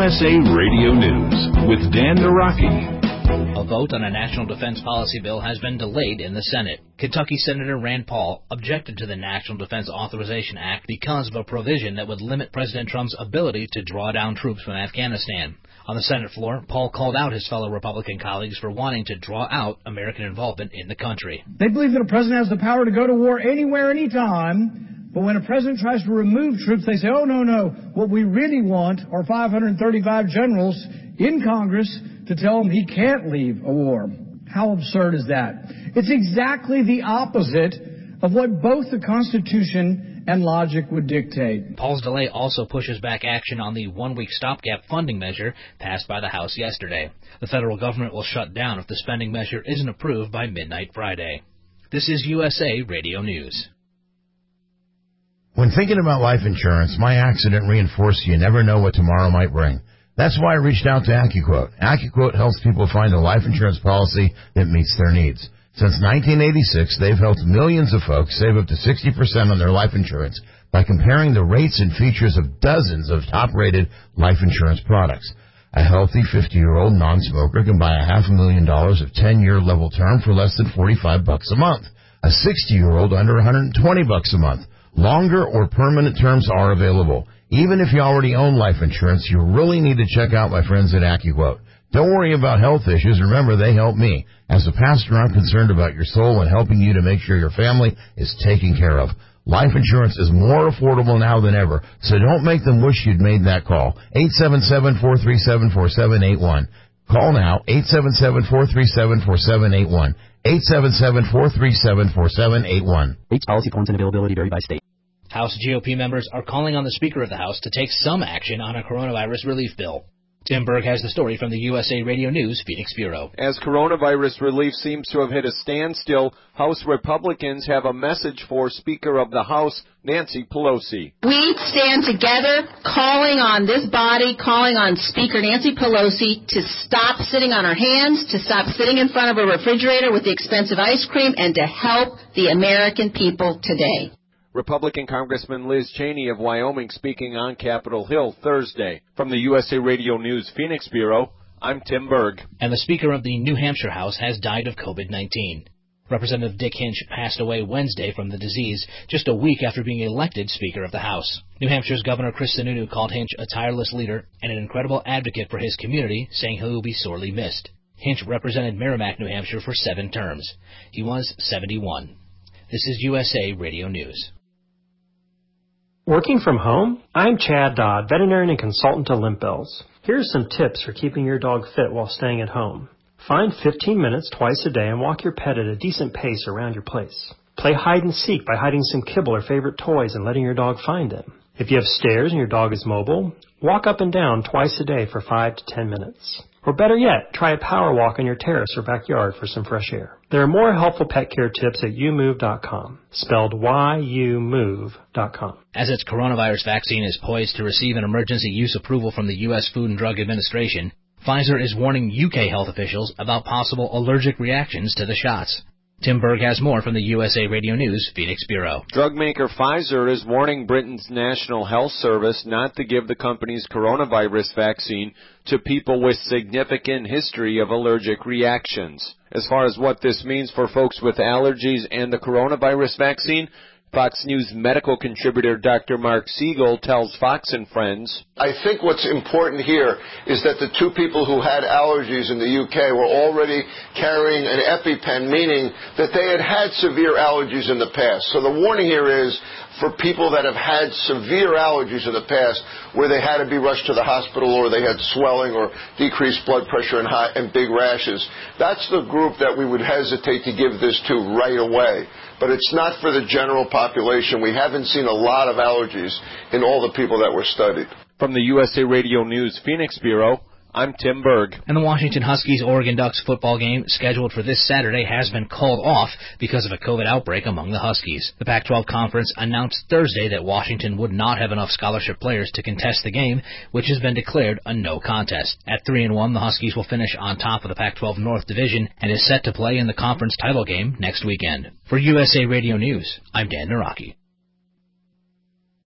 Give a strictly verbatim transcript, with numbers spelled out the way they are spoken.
S A Radio News with Dan Naraki. A vote on a national defense policy bill has been delayed in the Senate. Kentucky Senator Rand Paul objected to the National Defense Authorization Act because of a provision that would limit President Trump's ability to draw down troops from Afghanistan. On the Senate floor, Paul called out his fellow Republican colleagues for wanting to draw out American involvement in the country. They believe that a president has the power to go to war anywhere, anytime, but when a president tries to remove troops, they say, oh, no, no, what we really want are five hundred thirty-five generals in Congress to tell him he can't leave a war. How absurd is that? It's exactly the opposite of what both the Constitution and logic would dictate. Paul's delay also pushes back action on the one-week stopgap funding measure passed by the House yesterday. The federal government will shut down if the spending measure isn't approved by midnight Friday. This is U S A Radio News. When thinking about life insurance, my accident reinforced you never know what tomorrow might bring. That's why I reached out to AccuQuote. AccuQuote helps people find a life insurance policy that meets their needs. Since nineteen eighty-six, they've helped millions of folks save up to sixty percent on their life insurance by comparing the rates and features of dozens of top-rated life insurance products. A healthy fifty-year-old non-smoker can buy a half a million dollars of ten-year level term for less than forty-five bucks a month. A sixty-year-old under one hundred twenty bucks a month. Longer or permanent terms are available. Even if you already own life insurance, you really need to check out my friends at AccuQuote. Don't worry about health issues. Remember, they help me. As a pastor, I'm concerned about your soul and helping you to make sure your family is taken care of. Life insurance is more affordable now than ever, so don't make them wish you'd made that call. eight seven seven, four three seven, four seven eight one. Call now, eight seven seven, four three seven, four seven eight one. eight seven seven, four three seven, four seven eight one. Rates, policy forms, and availability vary by state. House G O P members are calling on the Speaker of the House to take some action on a coronavirus relief bill. Tim Berg has the story from the U S A Radio News Phoenix Bureau. As coronavirus relief seems to have hit a standstill, House Republicans have a message for Speaker of the House, Nancy Pelosi. We stand together calling on this body, calling on Speaker Nancy Pelosi to stop sitting on her hands, to stop sitting in front of a refrigerator with the expensive ice cream, and to help the American people today. Republican Congressman Liz Cheney of Wyoming speaking on Capitol Hill Thursday. From the U S A Radio News Phoenix Bureau, I'm Tim Berg. And the Speaker of the New Hampshire House has died of COVID nineteen. Representative Dick Hinch passed away Wednesday from the disease, just a week after being elected Speaker of the House. New Hampshire's Governor Chris Sununu called Hinch a tireless leader and an incredible advocate for his community, saying he will be sorely missed. Hinch represented Merrimack, New Hampshire for seven terms. He was seventy-one. This is U S A Radio News. Working from home? I'm Chad Dodd, veterinarian and consultant to Limp Bells. Here's some tips for keeping your dog fit while staying at home. Find fifteen minutes twice a day and walk your pet at a decent pace around your place. Play hide and seek by hiding some kibble or favorite toys and letting your dog find them. If you have stairs and your dog is mobile, walk up and down twice a day for five to ten minutes. Or better yet, try a power walk on your terrace or backyard for some fresh air. There are more helpful pet care tips at you move dot com, spelled Y U move dot com. As its coronavirus vaccine is poised to receive an emergency use approval from the U S Food and Drug Administration, Pfizer is warning U K health officials about possible allergic reactions to the shots. Tim Berg has more from the U S A Radio News Phoenix Bureau. Drug maker Pfizer is warning Britain's National Health Service not to give the company's coronavirus vaccine to people with significant history of allergic reactions. As far as what this means for folks with allergies and the coronavirus vaccine, Fox News medical contributor Doctor Mark Siegel tells Fox and Friends, I think what's important here is that the two people who had allergies in the U K were already carrying an EpiPen, meaning that they had had severe allergies in the past. So the warning here is for people that have had severe allergies in the past where they had to be rushed to the hospital or they had swelling or decreased blood pressure and, high, and big rashes. That's the group that we would hesitate to give this to right away. But it's not for the general population. We haven't seen a lot of allergies in all the people that were studied. From the U S A Radio News Phoenix Bureau, I'm Tim Berg. And the Washington Huskies-Oregon Ducks football game scheduled for this Saturday has been called off because of a COVID outbreak among the Huskies. The Pac twelve Conference announced Thursday that Washington would not have enough scholarship players to contest the game, which has been declared a no contest. At three and one, the Huskies will finish on top of the Pac twelve North Division and is set to play in the conference title game next weekend. For U S A Radio News, I'm Dan Naraki.